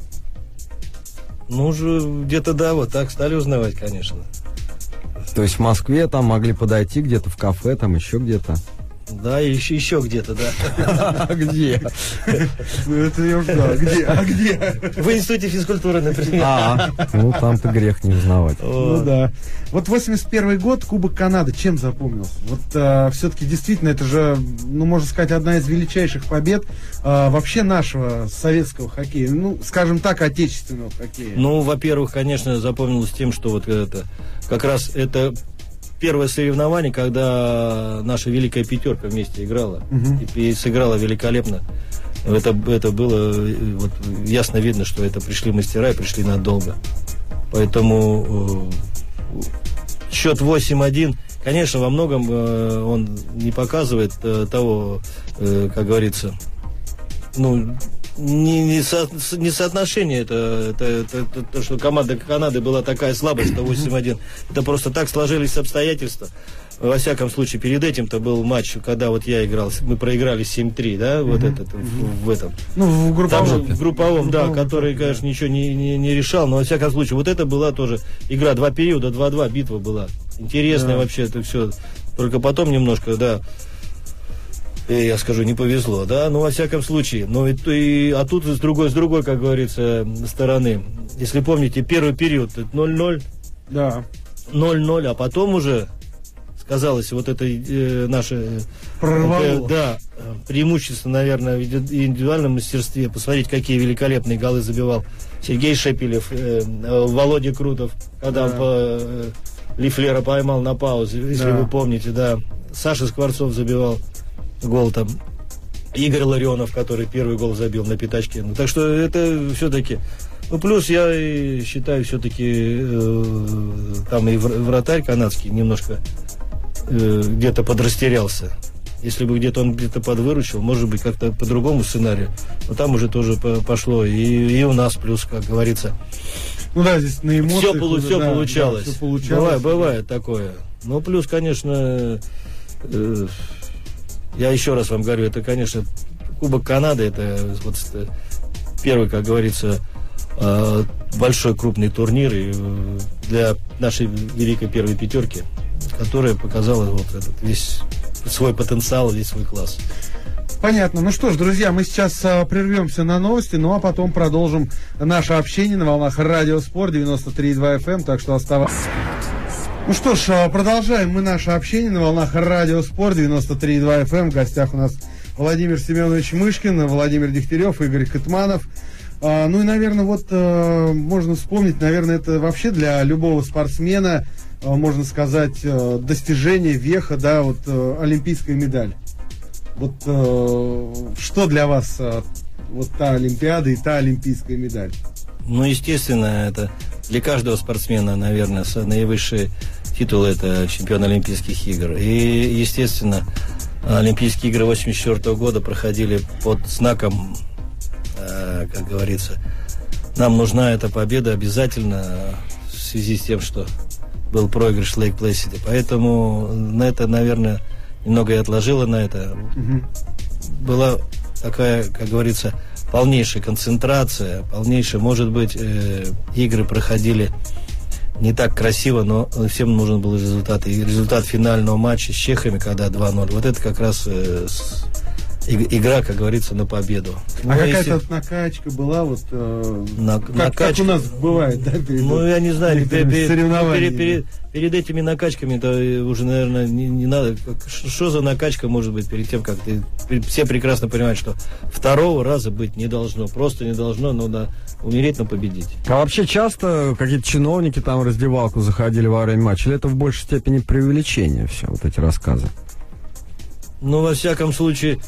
Ну, уже где-то, да, вот так стали узнавать, конечно. То есть в Москве там могли подойти где-то в кафе, там еще где-то? Да, еще, еще где-то, да. А где? Ну, это я уже знаю. Где? А где? В институте физкультуры, например. А, ну там-то грех не узнавать. Ну да. Вот восемьдесят первый год, Кубок Канады, чем запомнился? Вот а, все-таки действительно это же, ну, можно сказать, одна из величайших побед а, вообще нашего советского хоккея, ну, скажем так, отечественного хоккея. Ну, во-первых, конечно, запомнилось тем, что вот это, как раз это первое соревнование, когда наша великая пятерка вместе играла. Uh-huh. И, и сыграла великолепно. Это, это было, вот, ясно видно, что это пришли мастера и пришли надолго. Поэтому э, счет восемь один, конечно, во многом э, он не показывает э, того, э, как говорится, ну, не, не, со, не соотношение, это, это, это, это то, что команда Канады была такая слабая, что восемь один. Это просто так сложились обстоятельства. Во всяком случае, перед этим-то был матч, когда вот я играл, мы проиграли семь три, да, вот mm-hmm. этот, в, в этом. Ну, в групповом. Там, в групповом, да, который, конечно, ничего не, не, не решал, но во всяком случае, вот это была тоже игра, два периода, два-два, битва была. Интересная yeah. вообще это все. Только потом немножко, да, я скажу, не повезло, да, но во всяком случае. Но и, и, а тут с другой, с другой, как говорится, стороны. Если помните, первый период ноль ноль. Да. ноль ноль, а потом уже сказалось вот это э, наше э, да, преимущество, наверное, в индивидуальном мастерстве. Посмотрите, какие великолепные голы забивал Сергей Шепелев, э, Володя Крутов, когда да. он по, э, Лифлера поймал на паузе, если да. вы помните, да. Саша Скворцов забивал гол там. Игорь Ларионов, который первый гол забил на пятачке. Ну, так что это все-таки... Ну, плюс я и считаю, все-таки э, там и вратарь канадский немножко э, где-то подрастерялся. Если бы где-то он где-то подвыручил, может быть, как-то по другому сценарию. Но там уже тоже по пошло. И, и у нас плюс, как говорится. Ну да, здесь на эмоциях. Все, полу все, да, получалось. Да, все получалось. Бывает, бывает такое. Ну, плюс, конечно, э, я еще раз вам говорю, это, конечно, Кубок Канады, это вот первый, как говорится, э, большой крупный турнир и, э, для нашей великой первой пятерки, которая показала вот этот весь свой потенциал, весь свой класс. Понятно. Ну что ж, друзья, мы сейчас а, прервемся на новости, ну а потом продолжим наше общение на волнах Радио Спорт девяносто три и два эф эм, так что оставайтесь. Ну что ж, а, продолжаем мы наше общение на волнах Радио Спорт девяносто три и два эф эм. В гостях у нас Владимир Семенович Мышкин, Владимир Дегтярев, Игорь Кытманов. А, ну и, наверное, вот а, можно вспомнить, наверное, это вообще для любого спортсмена, а, можно сказать, а, достижение, веха, да, вот а, олимпийская медаль. Вот э, что для вас э, вот та Олимпиада и та олимпийская медаль? Ну, естественно, это для каждого спортсмена, наверное, наивысший титул — это чемпион Олимпийских игр. И, естественно, Олимпийские игры восемьдесят четвёртого года проходили под знаком, э, как говорится, нам нужна эта победа обязательно в связи с тем, что был проигрыш в Лейк-Плэсиде. Поэтому на это, наверное, немного я отложила на это. Угу. Была такая, как говорится, полнейшая концентрация, полнейшая, может быть, э, игры проходили не так красиво, но всем нужен был результат. И результат финального матча с чехами, когда два ноль, вот это как раз э, с, и, игра, как говорится, на победу. А ну, какая-то если... накачка была, вот э, на, как, накачка. Как у нас бывает, да? Перед, ну, я не знаю, перед, перед, перед, перед этими накачками-то уже, наверное, не, не надо. Что за накачка может быть перед тем, как ты... Все прекрасно понимают, что второго раза быть не должно. Просто не должно, но да, умереть, но победить. А вообще часто какие-то чиновники там в раздевалку заходили во время матча? Или это в большей степени преувеличение все, вот эти рассказы? Ну, во всяком случае,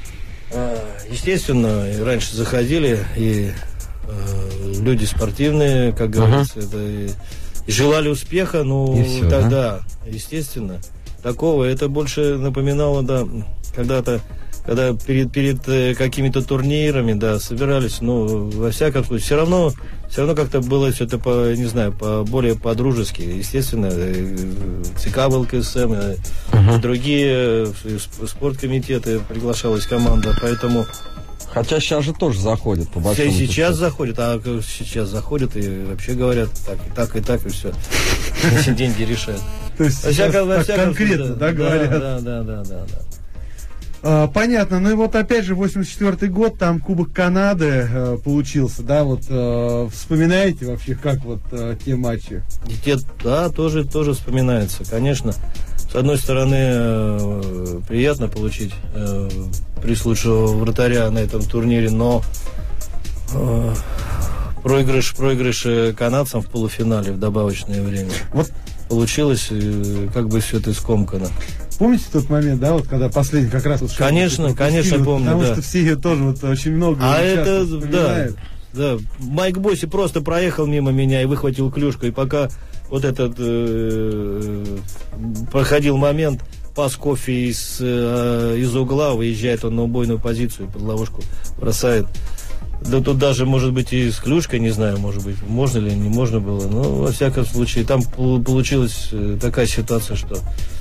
естественно, и раньше заходили, и э, люди спортивные, как говорится, uh-huh. это и, и желали успеха, ну, и все, тогда, да? Естественно, такого, это больше напоминало, да, когда-то, когда перед, перед э, какими-то турнирами, да, собирались, ну, во всяком случае, все равно, все равно как-то было все это, по, не знаю, по, более по-дружески, естественно, э, ЦК ВЛКСМ, э, uh-huh. другие э, спорткомитеты, приглашалась команда, поэтому... Хотя сейчас же тоже заходят, по большому счету. Сейчас заходят, а сейчас заходят и вообще говорят так, и так, и так, и все. Деньги решают. То есть конкретно, да, говорят? Да, да, да, да, да. А, понятно. Ну и вот опять же восемьдесят четвёртый год, там Кубок Канады э, получился, да, вот э, вспоминаете вообще, как вот э, те матчи? И те, да, тоже, тоже вспоминается, конечно. С одной стороны, э, приятно получить э, приз лучшего вратаря на этом турнире, но э, проигрыш, проигрыш канадцам в полуфинале в добавочное время. Вот получилось, э, как бы все это скомкано. Помните тот момент, да, вот когда последний как раз... Вот, конечно, вот, конечно, вот, помню, потому да. что все ее тоже вот очень много а это, да, да, Майк Босси просто проехал мимо меня и выхватил клюшку, и пока вот этот э, проходил момент, пас кофе из, э, из угла, выезжает он на убойную позицию, под ловушку бросает. Да тут даже, может быть, и с клюшкой, не знаю, может быть, можно ли, не можно было, но, во всяком случае, там получилась такая ситуация, что...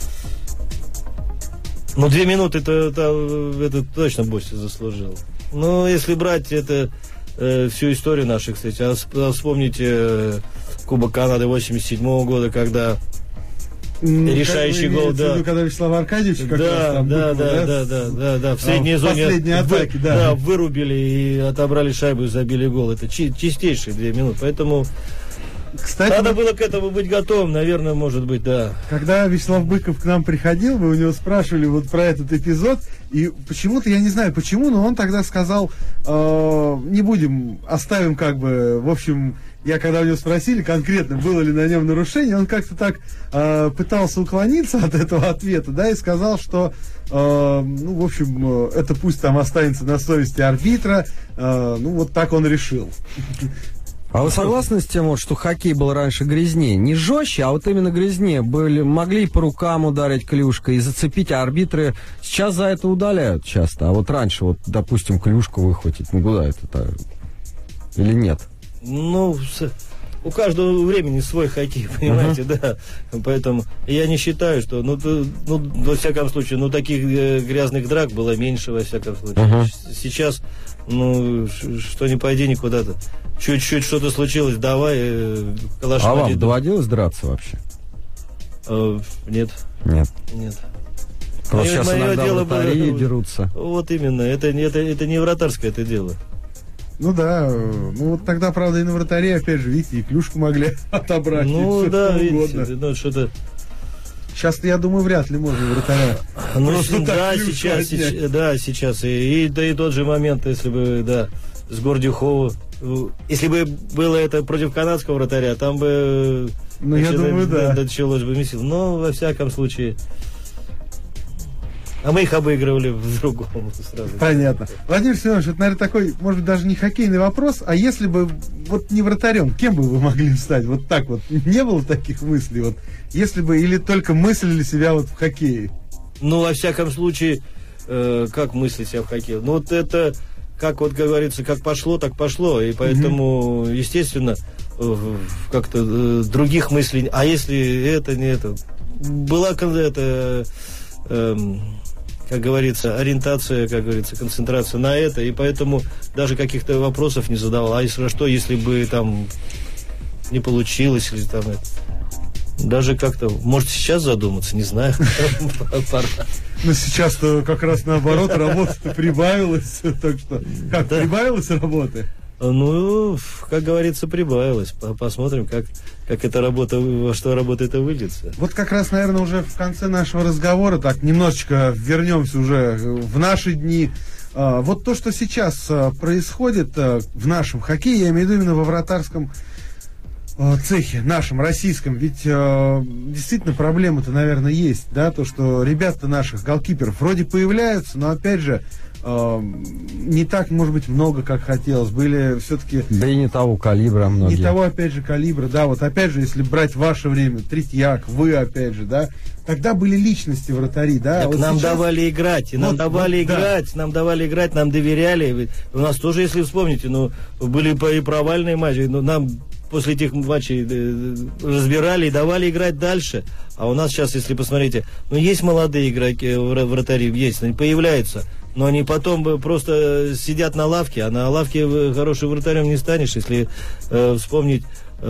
Ну, две минуты это, это, это точно Босси заслужил. Ну, если брать это э, всю историю наших встреч, а, а вспомните э, Кубок Канады восемьдесят седьмого года, когда mm, решающий гол, да. Виду, когда Вячеслав Аркадьевич как да, раз там да, быкнул, да, да, да, да, да, да, в средней а, зоне последней атаки, вы, да. да, вырубили и отобрали шайбу и забили гол. Это чи- чистейшие две минуты, поэтому... Кстати, надо было к этому быть готовым, наверное, может быть, да. Когда Вячеслав Быков к нам приходил, мы у него спрашивали вот про этот эпизод, и почему-то, я не знаю почему, но он тогда сказал, э, не будем, оставим как бы, в общем, я когда у него спросили конкретно, было ли на нем нарушение, он как-то так э, пытался уклониться от этого ответа, да, и сказал, что, э, ну, в общем, э, это пусть там останется на совести арбитра, э, ну, вот так он решил. А вы согласны с тем, вот, что хоккей был раньше грязнее? Не жестче, а вот именно грязнее. Были, могли по рукам ударить клюшкой и зацепить, а арбитры сейчас за это удаляют часто. А вот раньше, вот, допустим, клюшку выхватить, ну куда это-то? Или нет? Ну, у каждого времени свой хоккей, понимаете, uh-huh. да. Поэтому я не считаю, что, ну, ну, во всяком случае, ну, таких грязных драк было меньше, во всяком случае. Uh-huh. Сейчас, ну, что не пойди никуда-то. Чуть-чуть что-то случилось, давай, э, калаш. А вам доводилось драться вообще? Э, нет. Нет. Нет. Просто сейчас мое иногда дело вратари было, дерутся. Вот именно, это, это, это не вратарское это дело. Ну да, ну вот тогда, правда, и на вратаре, опять же, видите, и клюшку могли отобрать. Ну да, видите, ну что-то... Сейчас, я думаю, вряд ли можно вратаря. Ну, да, сейчас, сейчас, да, сейчас. И, и, да, и тот же момент, если бы, да, с Гордюхова. Если бы было это против канадского вратаря, там бы... Ну, я думаю, да. Началось бы месил. Но, во всяком случае... А мы их обыгрывали в другом сразу. Понятно. Владимир Семенович, это, наверное, такой, может быть, даже не хоккейный вопрос, а если бы, вот не вратарем, кем бы вы могли стать? Вот так вот. Не было таких мыслей? Вот, если бы, или только мыслили себя вот в хоккее? Ну, во всяком случае, э, как мыслить себя в хоккее? Ну, вот это, как вот говорится, как пошло, так пошло. И поэтому, mm-hmm. естественно, э, как-то э, других мыслей... А если это, не это... Была это... Э, как говорится, ориентация, как говорится, концентрация на это, и поэтому даже каких-то вопросов не задавал. А если что, если бы там не получилось, или там это... Даже как-то, может, сейчас задуматься, не знаю. Ну, сейчас-то как раз наоборот, работа-то прибавилась, так что... Как, прибавилась работы? Ну, как говорится, прибавилось. Посмотрим, как, как эта работа, во что работа это выльется. Вот как раз, наверное, уже в конце нашего разговора, так, немножечко вернемся уже в наши дни. Вот то, что сейчас происходит в нашем хоккее, я имею в виду именно во вратарском цехе, нашем, российском, ведь действительно проблема-то, наверное, есть, да, то, что ребята наших голкиперов вроде появляются, но, опять же, не так, может быть, много, как хотелось. Были все-таки... Да и не того калибра многие. Не того, опять же, калибра, да. Вот опять же, если брать ваше время, Третьяк, вы, опять же, да, тогда были личности вратари, да. Так вот нам сейчас... давали играть, и нам вот, давали вот, играть, да. нам давали играть, нам доверяли. У нас тоже, если вспомните, ну, были и провальные матчи, но нам после этих матчей разбирали и давали играть дальше. А у нас сейчас, если посмотрите, ну, есть молодые игроки, вратари, есть, они появляются. Но они потом просто сидят на лавке, а на лавке хорошим вратарем не станешь, если э, вспомнить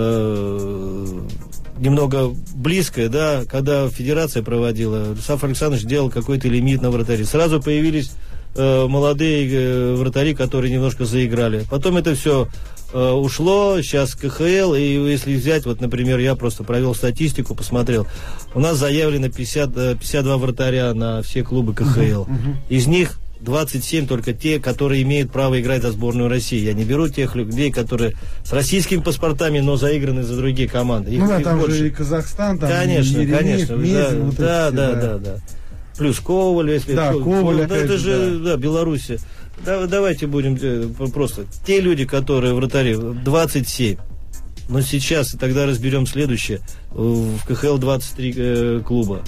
э, немного близкое, да, когда федерация проводила, Саф Александрович делал какой-то лимит на вратаре. Сразу появились э, молодые э, вратари, которые немножко заиграли. Потом это все э, ушло, сейчас ка ха эл, и если взять, вот, например, я просто провел статистику, посмотрел, у нас заявлено пятьдесят, пятьдесят два вратаря на все клубы ка ха эл. Из них двадцать семь только те, которые имеют право играть за сборную России. Я не беру тех людей, которые с российскими паспортами, но заиграны за другие команды. Их, ну да, их там больше. же и Казахстан, там конечно, и Еремеев, конечно, Мезин, да, вот да, все, да, да. да, да. Плюс Коваль, если да, Коваль, да, это же, да, да, Белоруссия. Да, давайте будем просто те люди, которые вратари, двадцать семь. Но сейчас, и тогда разберем следующее. В ка ха эл двадцать три э, клуба.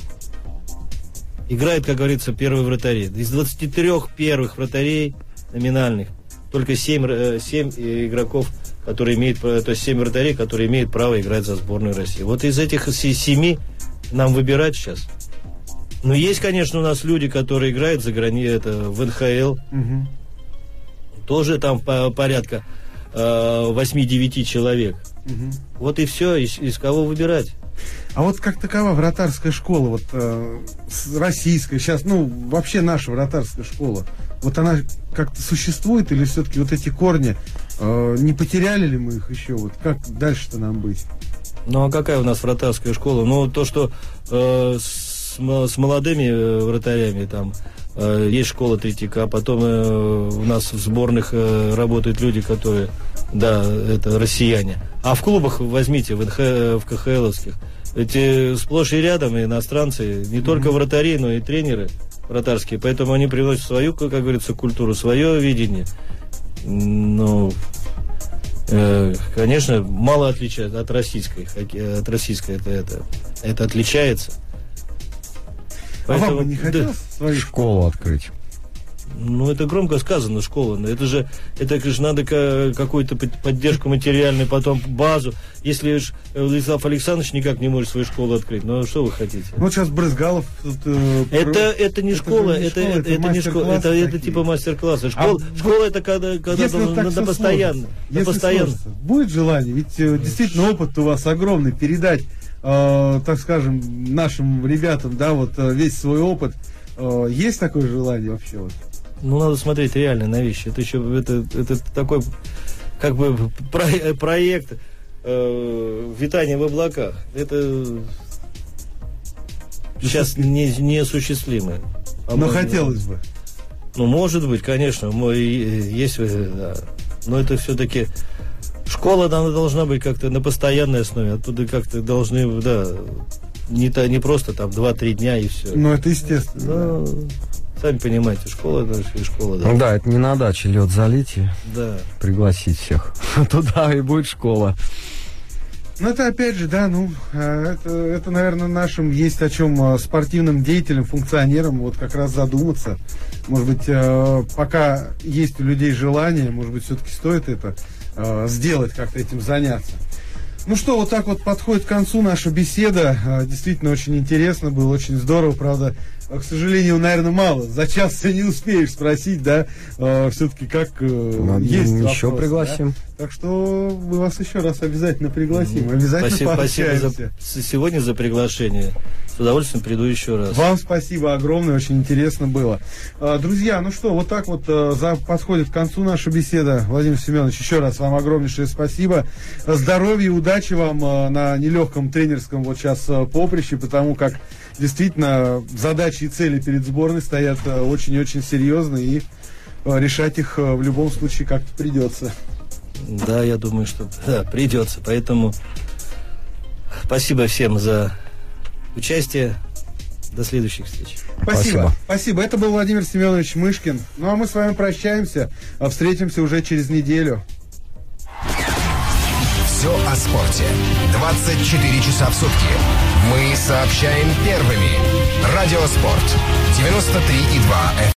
Играет, как говорится, первые вратари. Из двадцати трёх первых вратарей номинальных только семь, семь игроков, которые имеют, то есть семь вратарей, которые имеют право играть за сборную России. Вот из этих семи нам выбирать сейчас. Но есть, конечно, у нас люди, которые играют за границей, это в эн ха эл. Угу. Тоже там порядка э, восемь-девять человек. Угу. Вот и все, из, из кого выбирать. А вот как такова вратарская школа, вот э, российская, сейчас, ну, вообще наша вратарская школа, вот она как-то существует или все-таки вот эти корни, э, не потеряли ли мы их еще? Вот как дальше-то нам быть? Ну, а какая у нас вратарская школа? Ну, то, что э, с, с молодыми вратарями там э, есть школа Третьяка, потом э, у нас в сборных э, работают люди, которые, да, это россияне. А в клубах возьмите, в, эн ха, в ка ха эловских, эти сплошь и рядом иностранцы, не только вратари, но и тренеры вратарские. Поэтому они привносят свою, как говорится, культуру, свое видение. Ну, э, конечно, мало отличается от российской. От российской это, это, это отличается. Поэтому, а вам бы не хотелось да, свою школу открыть? Ну, это громко сказано, школа. Но это же, это же надо какую-то поддержку материальную, потом базу. Если уж Владислав Александрович никак не может свою школу открыть, ну, что вы хотите? Ну, сейчас Брызгалов... Тут, э, это, про... это не это школа, не это, школа, это, это не школа, это, это типа мастер-класса. Школа, а школа вы... это когда, когда вот надо постоянно. Если постоянно. Сложится, будет желание, ведь э, действительно опыт у вас огромный, передать, э, так скажем, нашим ребятам, да, вот э, весь свой опыт. Э, есть такое желание вообще? Вот? Ну, надо смотреть реально на вещи. Это еще это, это такой, как бы, про, проект э, витания в облаках. Это сейчас не, неосуществимый. А Но хотелось бы. Ну, может быть, конечно, мой, есть, да. Но это все-таки школа, она должна быть как-то на постоянной основе. Оттуда как-то должны, да, не, то, не просто там два-три дня и все. Ну, это естественно. Но, сами понимаете, школа это и школа, да. Да, это не на даче лед залить и да. пригласить всех. Туда и будет школа. Ну, это опять же, да, ну, это, это, наверное, нашим есть о чем спортивным деятелям, функционерам вот как раз задуматься. Может быть, пока есть у людей желание, может быть, все-таки стоит это сделать, как-то этим заняться. Ну что, вот так вот подходит к концу наша беседа. Действительно, очень интересно было, очень здорово, правда. К сожалению, наверное, мало. За час все не успеешь спросить, да, э, все-таки как э, ну, есть еще вопросы, пригласим. Да? Так что мы вас еще раз обязательно пригласим. Обязательно спасибо, спасибо за, сегодня за приглашение. С удовольствием приду еще раз. Вам спасибо огромное, очень интересно было. А, друзья, ну что, вот так вот а, за, подходит к концу наша беседа. Владимир Семенович, еще раз вам огромнейшее спасибо. Здоровья, удачи вам а, на нелегком тренерском вот сейчас а, поприще, потому как действительно задачи и цели перед сборной стоят а, очень и очень серьезно, и а, решать их а, в любом случае как-то придется. Да, я думаю, что да, придется. Поэтому спасибо всем за участие. До следующих встреч. Спасибо. Спасибо. Спасибо. Это был Владимир Семенович Мышкин. Ну а мы с вами прощаемся. Встретимся уже через неделю. Все о спорте. двадцать четыре часа в сутки. Мы сообщаем первыми. Радиоспорт. девяносто три и два эф эм.